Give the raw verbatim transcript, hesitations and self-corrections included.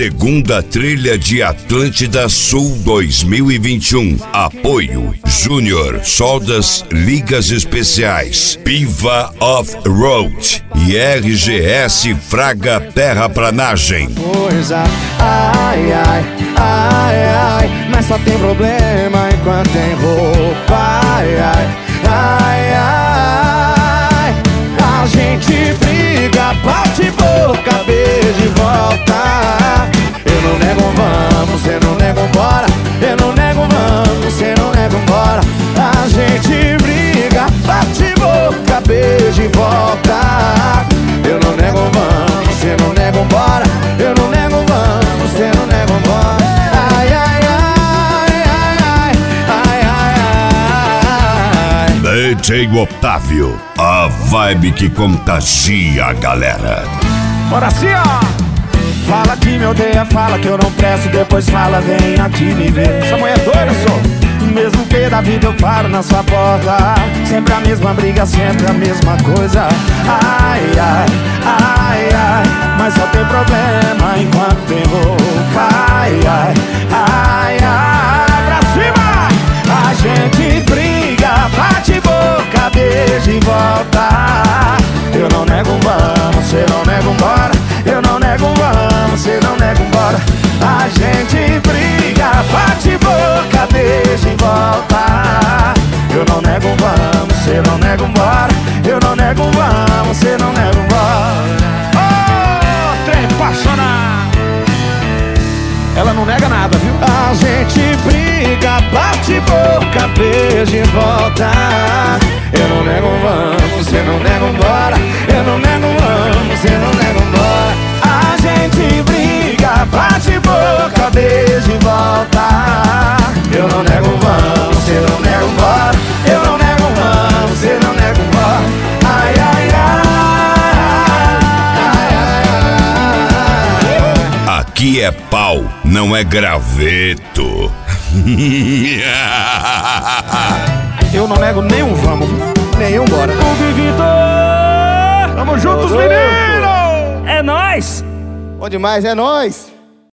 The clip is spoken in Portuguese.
Segunda trilha de Atlântida Sul dois mil e vinte e um. Apoio Júnior Soldas Ligas Especiais, Piva Off-Road e R G S Fraga Terraplanagem. Coisa, ai, ai, ai, ai, mas só tem problema enquanto tem roupa. Ai, ai, ai, ai, a gente briga, bate boca, beijo e volta. Eu não nego um vamos, cê não nega um bora. Eu não nego um vamos, cê não nega um bora. A gente briga, bate boca, beijo e volta. Eu não nego um vamos, cê não nega um bora. Eu não nego um vamos, cê não nega um bora. Ai, ai, ai, ai, ai, ai, ai, ai. D J Otávio, a vibe que contagia a galera. Bora sim, ó! Fala que me odeia, fala que eu não presto, depois fala, vem aqui me ver. Essa mulher é doida, sou. Mesmo que da vida eu paro na sua porta. Sempre a mesma briga, sempre a mesma coisa. Ai, ai, ai, ai, mas só tem problema enquanto tem roupa. Ai, ai, ai, ai, pra cima! A gente briga, bate boca, beija e volta. Eu não nego um vamos, cê não nega um bora. Eu não nego um vamos, cê não nega um bora. A gente briga, bate boca, beija e volta. Eu não nego um vamos, cê não nega um bora. Eu não nego um vamos, cê não nega um bora. Oh, trem apaixonado. Ela não nega nada, viu? A gente briga, bate boca, beija e volta. Eu não nego um vamos, cê não nega um bora. Eu não nego um vamos, cê não nega um bora. A gente briga, bate boca, beija e volta. Eu não nego um vamos, cê não nega um bora. Eu não nego um vamos, cê não nega um bora. Ai, ai, ai, ai, ai. Aqui é pau, não é graveto. Eu não nego nenhum vamos, nenhum bora. O Vitor! Tamo juntos, menino! É nóis! Bom demais, é nóis!